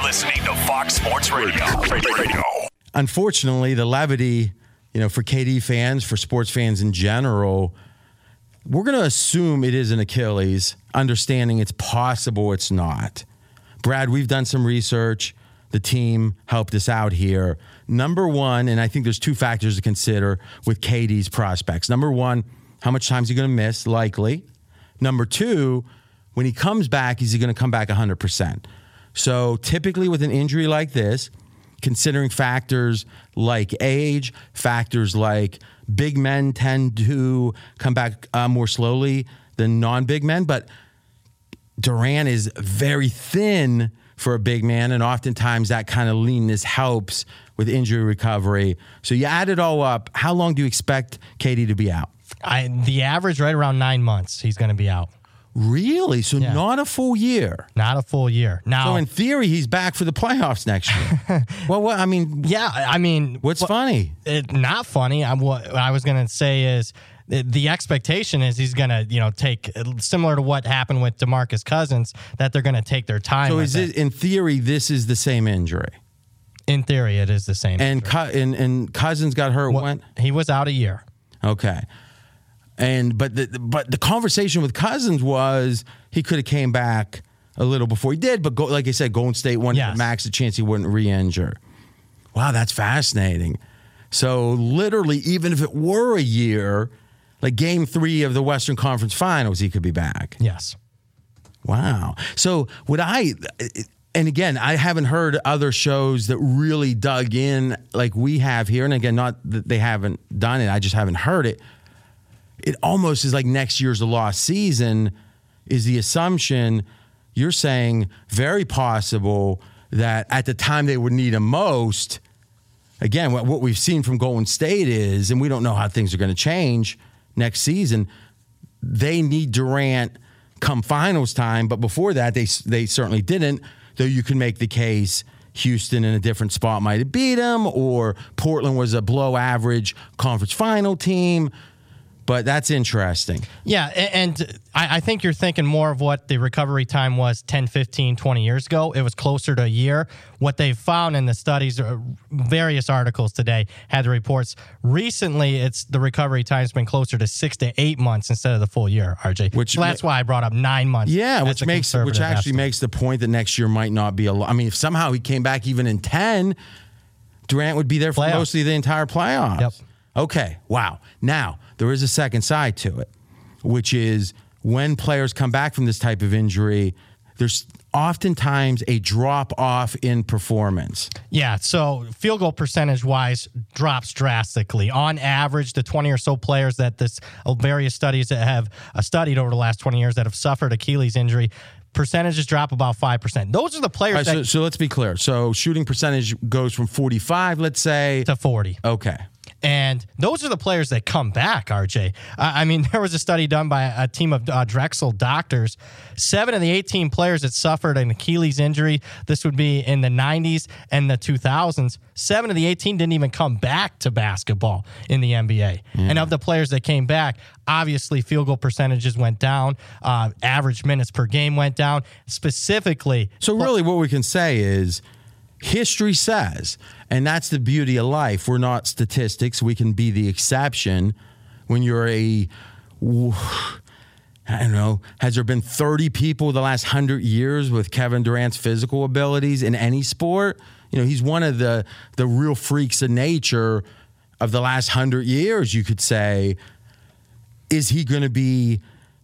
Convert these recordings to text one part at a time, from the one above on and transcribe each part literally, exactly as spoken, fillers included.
listening to Fox Sports Radio. Radio. Unfortunately, the levity, you know, for K D fans, for sports fans in general, we're going to assume it is an Achilles, understanding it's possible it's not. Brad, we've done some research. The team helped us out here. Number one, and I think there's two factors to consider with K D's prospects. Number one, how much time is he going to miss? Likely. Number two, when he comes back, is he going to come back one hundred percent? So typically with an injury like this, considering factors like age, factors like big men tend to come back uh, more slowly than non-big men, but Durant is very thin for a big man, and oftentimes that kind of leanness helps with injury recovery. So you add it all up, how long do you expect K D to be out? I, the average right around nine months he's going to be out. Really? So Yeah. not a full year? Not a full year. Now, So in theory, he's back for the playoffs next year. well, what, I mean, yeah, I mean, what's wh- funny? It, not funny. I'm, what I was going to say is the, the expectation is he's going to, you know, take similar to what happened with DeMarcus Cousins, that they're going to take their time. So with is it. it, in theory, this is the same injury? In theory, it is the same. And, Co- and, and Cousins got hurt What- when? he was out a year. Okay. And but the but the conversation with Cousins was he could have came back a little before he did, but go, like I said, Golden State wanted Yes. to max the chance he wouldn't re-injure. Wow, that's fascinating. So literally, even if it were a year, like game three of the Western Conference Finals, he could be back. Yes. Wow. So would I, and again, I haven't heard other shows that really dug in like we have here. And again, not that they haven't done it, I just haven't heard it. It almost is like next year's a lost season is the assumption. You're saying very possible that at the time they would need him most, again, what, what we've seen from Golden State is, and we don't know how things are going to change next season, they need Durant come finals time, but before that, they they certainly didn't, though you can make the case Houston in a different spot might have beat them, or Portland was a below average conference final team. But that's interesting. Yeah, a- and I I think you're thinking more of what the recovery time was ten, fifteen, twenty years ago. It was closer to a year. What they've found in the studies, uh, various articles today had the reports. Recently, it's the recovery time's been closer to six to eight months instead of the full year, R J. Which so that's why I brought up nine months. Yeah, as which a makes which conservative actually estimate. makes the point that next year might not be a lot. I mean, if somehow he came back even in ten, Durant would be there for Playoffs. mostly the entire playoffs. Yep. Okay, wow. Now, there is a second side to it, which is when players come back from this type of injury, there's oftentimes a drop-off in performance. Yeah, so field goal percentage-wise drops drastically. On average, the twenty or so players that this uh, various studies that have uh, studied over the last twenty years that have suffered Achilles injury, percentages drop about five percent. Those are the players All right, that so, so let's be clear. So shooting percentage goes from forty-five, let's say, to forty. Okay. And those are the players that come back, R J. Uh, I mean, there was a study done by a team of uh, Drexel doctors. Seven of the eighteen players that suffered an Achilles injury, this would be in the nineties and the two thousands, seven of the eighteen didn't even come back to basketball in the N B A. Yeah. And of the players that came back, obviously field goal percentages went down, uh, average minutes per game went down, specifically. So really what we can say is history says, and that's the beauty of life. We're not statistics. We can be the exception. When you're a, I don't know, has there been thirty people the last one hundred years with Kevin Durant's physical abilities in any sport? You know, he's one of the the real freaks of nature of the last one hundred years, you could say. Is he going to be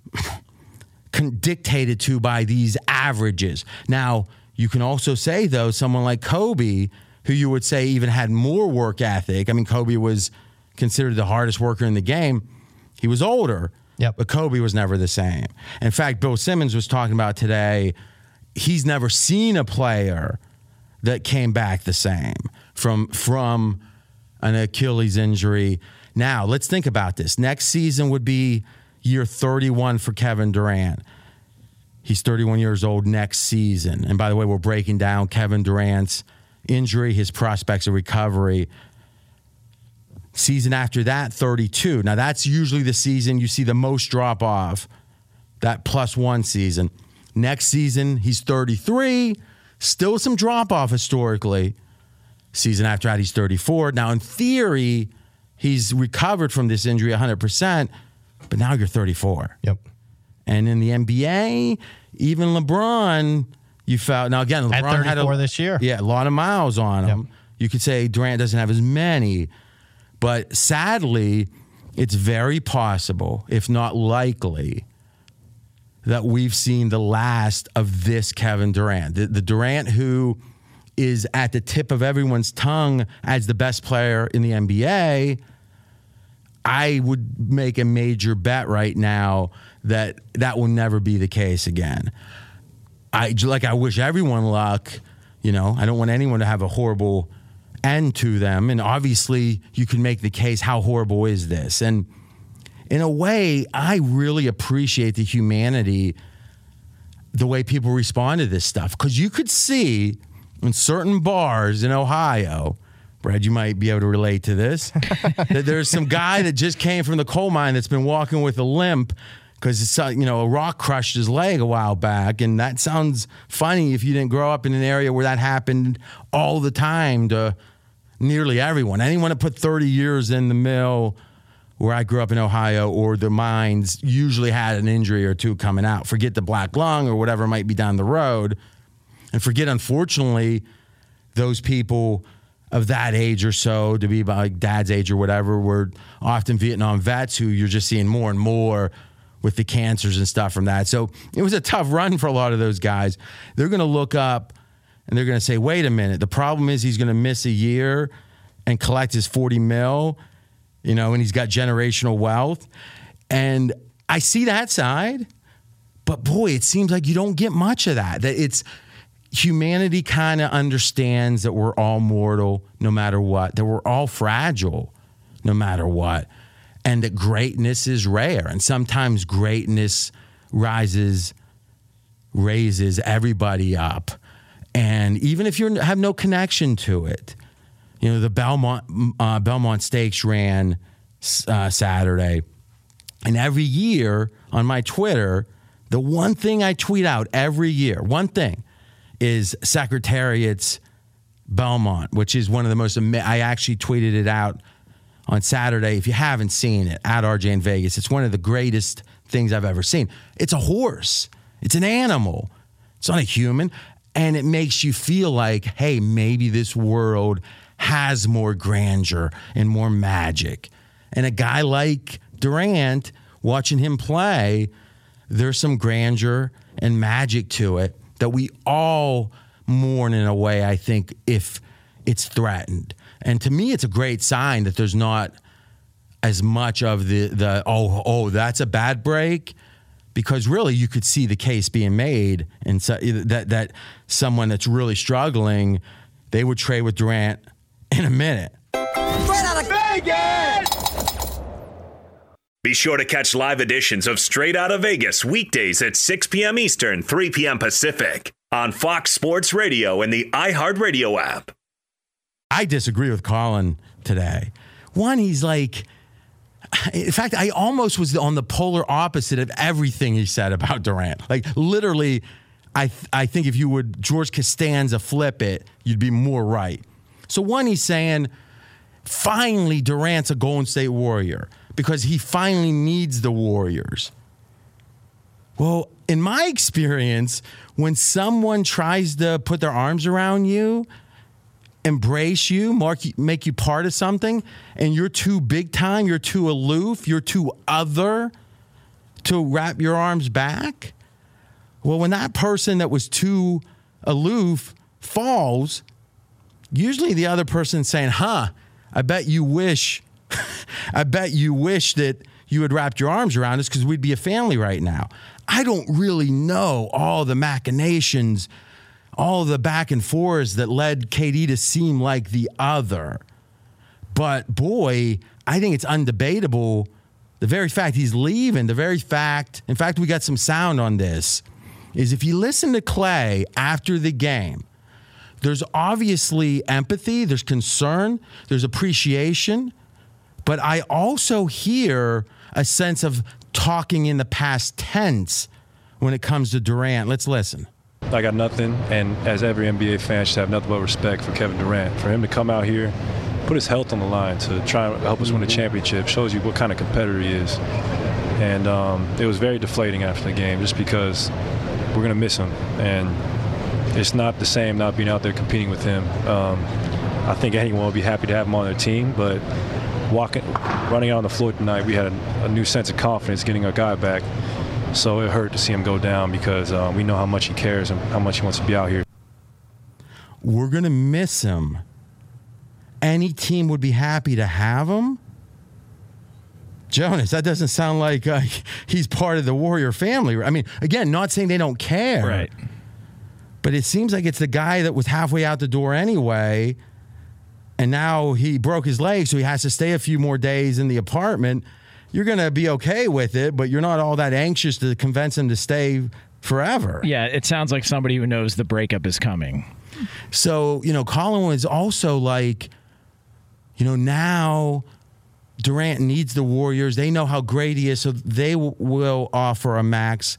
dictated to by these averages? Now, you can also say, though, someone like Kobe, who you would say even had more work ethic. I mean, Kobe was considered the hardest worker in the game. He was older, yep. but Kobe was never the same. In fact, Bill Simmons was talking about today, he's never seen a player that came back the same from, from an Achilles injury. Now, let's think about this. Next season would be year thirty-one for Kevin Durant. He's thirty-one years old next season. And by the way, we're breaking down Kevin Durant's injury, his prospects of recovery. Season after that, thirty-two. Now, that's usually the season you see the most drop-off, that plus one season. Next season, he's thirty-three. Still some drop-off historically. Season after that, he's thirty-four. Now, in theory, he's recovered from this injury one hundred percent, but now you're thirty-four. Yep. And in the N B A, even LeBron, you felt, now again, LeBron At thirty-four had a, this year. Yeah, a lot of miles on him. Yep. You could say Durant doesn't have as many, but sadly, it's very possible, if not likely, that we've seen the last of this Kevin Durant. The, the Durant who is at the tip of everyone's tongue as the best player in the N B A. I would make a major bet right now that that will never be the case again. I like I wish everyone luck. You know, I don't want anyone to have a horrible end to them. And obviously, you can make the case, how horrible is this? And in a way, I really appreciate the humanity, the way people respond to this stuff. Because you could see in certain bars in Ohio, Brad, you might be able to relate to this, that there's some guy that just came from the coal mine that's been walking with a limp because it's, you know, a rock crushed his leg a while back. And that sounds funny if you didn't grow up in an area where that happened all the time to nearly everyone. Anyone that put thirty years in the mill where I grew up in Ohio or the mines usually had an injury or two coming out. Forget the black lung or whatever might be down the road. And forget, unfortunately, those people of that age or so, to be about like dad's age or whatever, were often Vietnam vets who you're just seeing more and more with the cancers and stuff from that. So it was a tough run for a lot of those guys. They're going to look up and they're going to say, wait a minute, the problem is he's going to miss a year and collect his forty mil, you know, and he's got generational wealth. And I see that side, but boy, it seems like you don't get much of that. That it's humanity kind of understands that we're all mortal no matter what, that we're all fragile no matter what, and that greatness is rare. And sometimes greatness rises, raises everybody up. And even if you have no connection to it, you know, the Belmont uh, Belmont Stakes ran uh, Saturday. And every year on my Twitter, the one thing I tweet out every year, one thing, is Secretariat's Belmont, which is one of the most, I actually tweeted it out on Saturday. If you haven't seen it, at R J in Vegas, it's one of the greatest things I've ever seen. It's a horse. It's an animal. It's not a human. And it makes you feel like, hey, maybe this world has more grandeur and more magic. And a guy like Durant, watching him play, there's some grandeur and magic to it that we all mourn in a way, I think, if it's threatened. And to me, it's a great sign that there's not as much of the, the oh, oh, that's a bad break. Because really, you could see the case being made, and so, that that someone that's really struggling, they would trade with Durant in a minute. Straight out of Vegas! Be sure to catch live editions of Straight Outta Vegas weekdays at six p.m. Eastern, three p.m. Pacific on Fox Sports Radio and the iHeartRadio app. I disagree with Colin today. One, he's like... In fact, I almost was on the polar opposite of everything he said about Durant. Like, literally, I th- I think if you would George Costanza flip it, you'd be more right. So, one, he's saying, finally, Durant's a Golden State Warrior because he finally needs the Warriors. Well, in my experience, when someone tries to put their arms around you, embrace you, mark, make you part of something, and you're too big time, you're too aloof, you're too other to wrap your arms back. Well, when that person that was too aloof falls, usually the other person's saying, huh, I bet you wish, I bet you wish that you had wrapped your arms around us because we'd be a family right now. I don't really know all the machinations, all the back and forths that led K D to seem like the other. But boy, I think it's undebatable. The very fact he's leaving, the very fact, in fact, we got some sound on this, is if you listen to Clay after the game, there's obviously empathy, there's concern, there's appreciation, but I also hear a sense of talking in the past tense when it comes to Durant. Let's listen. I got nothing, and as every N B A fan should have nothing but respect for Kevin Durant. For him to come out here, put his health on the line to try and help us win a championship shows you what kind of competitor he is. And um, it was very deflating after the game just because we're going to miss him. And it's not the same not being out there competing with him. Um, I think anyone would be happy to have him on their team, but walking, running out on the floor tonight, we had a, a new sense of confidence getting our guy back. So it hurt to see him go down because uh, we know how much he cares and how much he wants to be out here. We're going to miss him. Any team would be happy to have him? Jonas, that doesn't sound like uh, he's part of the Warrior family. I mean, again, not saying they don't care. Right. But it seems like it's the guy that was halfway out the door anyway, and now he broke his leg, so he has to stay a few more days in the apartment. You're going to be okay with it, but you're not all that anxious to convince him to stay forever. Yeah, it sounds like somebody who knows the breakup is coming. So, you know, Colin was also like, you know, now Durant needs the Warriors. They know how great he is, so they w- will offer a max.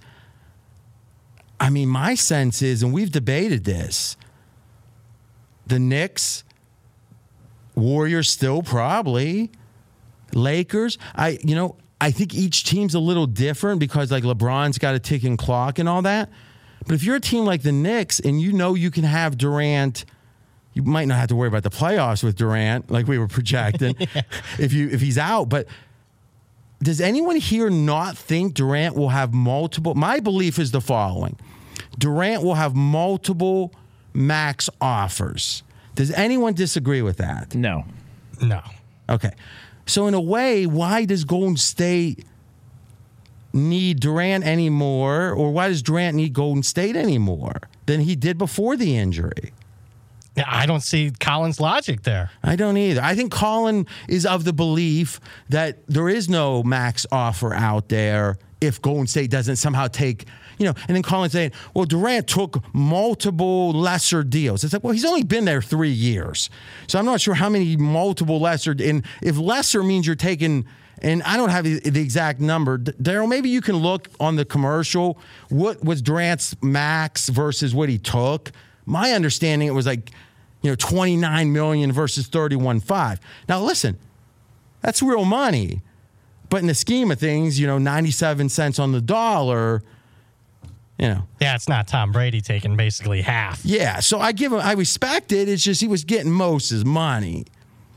I mean, my sense is, and we've debated this, the Knicks, Warriors still probably, Lakers. I, you know, I think each team's a little different because like LeBron's got a ticking clock and all that. But if you're a team like the Knicks and you know you can have Durant, you might not have to worry about the playoffs with Durant like we were projecting yeah. if you if he's out. But does anyone here not think Durant will have multiple? My belief is the following. Durant will have multiple max offers. Does anyone disagree with that? No. No. Okay. So in a way, why does Golden State need Durant anymore, or why does Durant need Golden State anymore than he did before the injury? Yeah, I don't see Colin's logic there. I don't either. I think Colin is of the belief that there is no max offer out there if Golden State doesn't somehow take, you know, and then Colin saying, well, Durant took multiple lesser deals. It's like, well, he's only been there three years. So I'm not sure how many multiple lesser, and if lesser means you're taking, and I don't have the, the exact number. Daryl, maybe you can look on the commercial. What was Durant's max versus what he took? My understanding, it was like, you know, twenty-nine million dollars versus thirty-one point five. Now, listen, that's real money. But in the scheme of things, you know, ninety-seven cents on the dollar, you know. Yeah, it's not Tom Brady taking basically half. Yeah, so I give him, I respect it. It's just he was getting most of his money.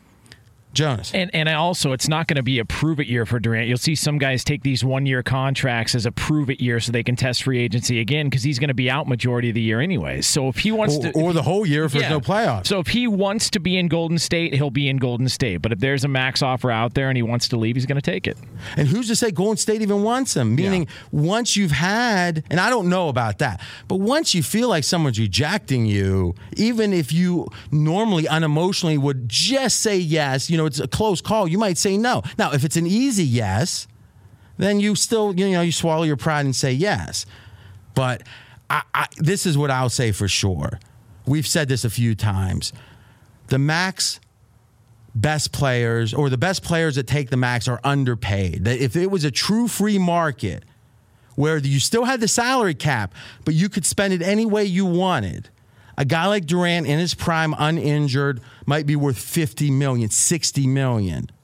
Jonas. And and also, it's not going to be a prove-it year for Durant. You'll see some guys take these one-year contracts as a prove-it year so they can test free agency again because he's going to be out majority of the year anyways. So if he wants or, to... Or the whole year if yeah. there's no playoffs. So if he wants to be in Golden State, he'll be in Golden State. But if there's a max offer out there and he wants to leave, he's going to take it. And who's to say Golden State even wants him? Meaning, yeah. once you've had... And I don't know about that. But once you feel like someone's rejecting you, even if you normally unemotionally would just say yes, you know, it's a close call, you might say no. Now, if it's an easy yes, then you still, you know, you swallow your pride and say yes. But I, I, this is what I'll say for sure. We've said this a few times. The max best players, or the best players that take the max, are underpaid. That if it was a true free market where you still had the salary cap, but you could spend it any way you wanted, a guy like Durant in his prime, uninjured, might be worth fifty million dollars, sixty million dollars.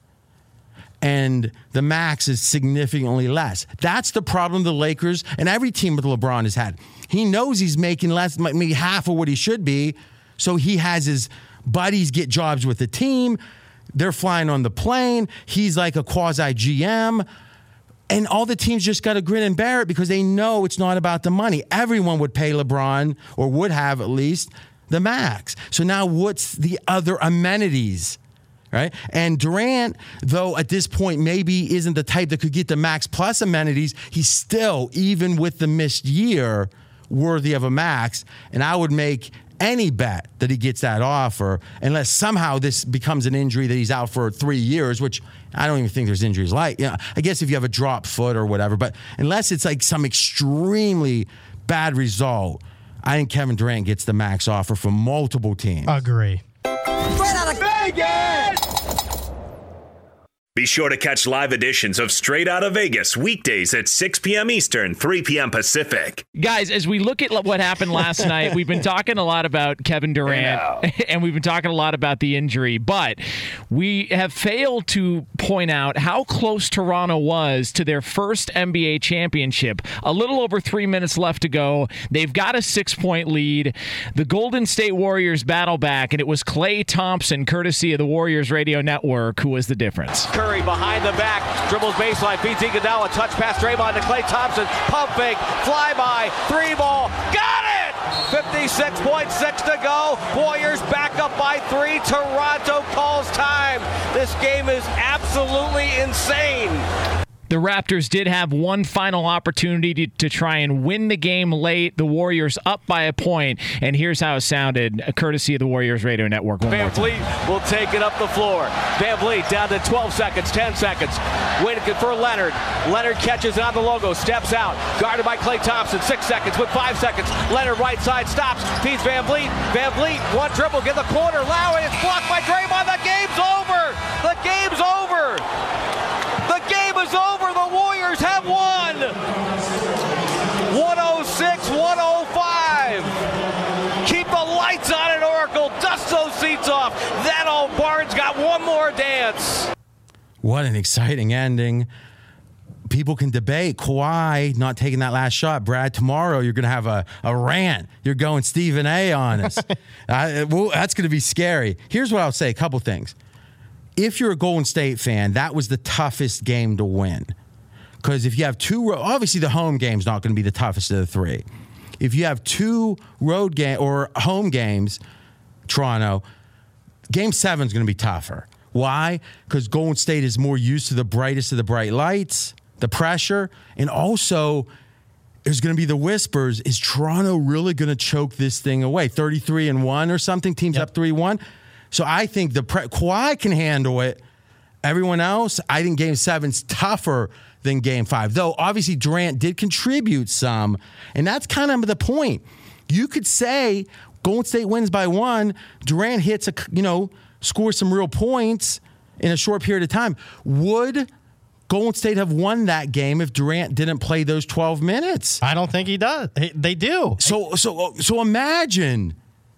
And the max is significantly less. That's the problem the Lakers and every team with LeBron has had. He knows he's making less, maybe half of what he should be, so he has his buddies get jobs with the team. They're flying on the plane. He's like a quasi-G M. And all the teams just got to grin and bear it because they know it's not about the money. Everyone would pay LeBron, or would have at least, the max. So now what's the other amenities, right? And Durant, though at this point maybe isn't the type that could get the max plus amenities, he's still, even with the missed year, worthy of a max. And I would make any bet that he gets that offer, unless somehow this becomes an injury that he's out for three years, which I don't even think there's injuries like. You know, I guess if you have a drop foot or whatever, but unless it's like some extremely bad result, I think Kevin Durant gets the max offer from multiple teams. Agree. Straight out of Vegas! Be sure to catch live editions of Straight Outta Vegas weekdays at six p.m. Eastern, three p.m. Pacific. Guys, as we look at what happened last night, we've been talking a lot about Kevin Durant, and we've been talking a lot about the injury, but we have failed to point out how close Toronto was to their first N B A championship. A little over three minutes left to go. They've got a six-point lead. The Golden State Warriors battle back, and it was Klay Thompson, courtesy of the Warriors Radio Network, who was the difference. Curry behind the back, dribbles baseline, feeds Iguodala, touch pass Draymond to Klay Thompson, pump fake, fly by, three ball, got it! fifty-six point six to go, Warriors back up by three, Toronto calls time. This game is absolutely insane. The Raptors did have one final opportunity to, to try and win the game late. The Warriors up by a point, and here's how it sounded, courtesy of the Warriors Radio Network. One Van Vliet will take it up the floor. Van Vliet down to twelve seconds, ten seconds. Waiting for Leonard. Leonard catches on the logo, steps out. Guarded by Klay Thompson, six seconds with five seconds. Leonard right side stops, feeds Van Vliet. Van Vliet, one dribble, get the corner. Lowry is blocked by Draymond. The game's over. The game's over. The game is over. The Warriors have won. one oh six one oh five. Keep the lights on at Oracle. Dust those seats off. That old Barnes got one more dance. What an exciting ending. People can debate Kawhi not taking that last shot. Brad, tomorrow you're going to have a, a rant. You're going Stephen A on us. uh, well, that's going to be scary. Here's what I'll say, a couple things. If you're a Golden State fan, that was the toughest game to win. Because if you have two, obviously the home game's not going to be the toughest of the three. If you have two road game or home games, Toronto, game seven's going to be tougher. Why? Because Golden State is more used to the brightest of the bright lights, the pressure, and also there's going to be the whispers. Is Toronto really going to choke this thing away? thirty-three and one or something? Teams yep. up three one? So I think the pre- Kawhi can handle it. Everyone else, I think game seven's tougher than game five. Though, obviously, Durant did contribute some, and that's kind of the point. You could say Golden State wins by one, Durant hits, a, you know, scores some real points in a short period of time. Would Golden State have won that game if Durant didn't play those twelve minutes? I don't think he does. They do. So, so, so imagine...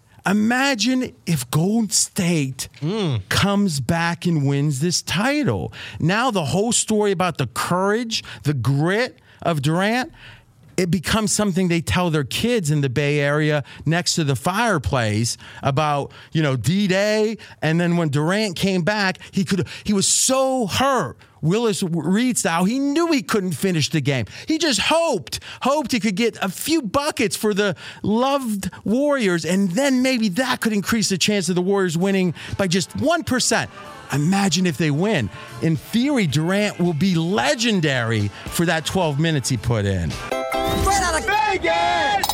Imagine if Golden State mm. comes back and wins this title. Now the whole story about the courage, the grit of Durant, it becomes something they tell their kids in the Bay Area next to the fireplace about, you know, D-Day. And then when Durant came back, he could he was so hurt. Willis Reed style, he knew he couldn't finish the game. He just hoped, hoped he could get a few buckets for the loved Warriors, and then maybe that could increase the chance of the Warriors winning by just one percent. Imagine if they win. In theory, Durant will be legendary for that twelve minutes he put in. Straight out of Vegas!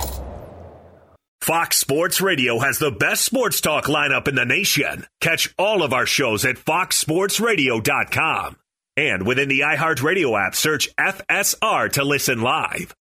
Fox Sports Radio has the best sports talk lineup in the nation. Catch all of our shows at fox sports radio dot com. And within the iHeartRadio app, search F S R to listen live.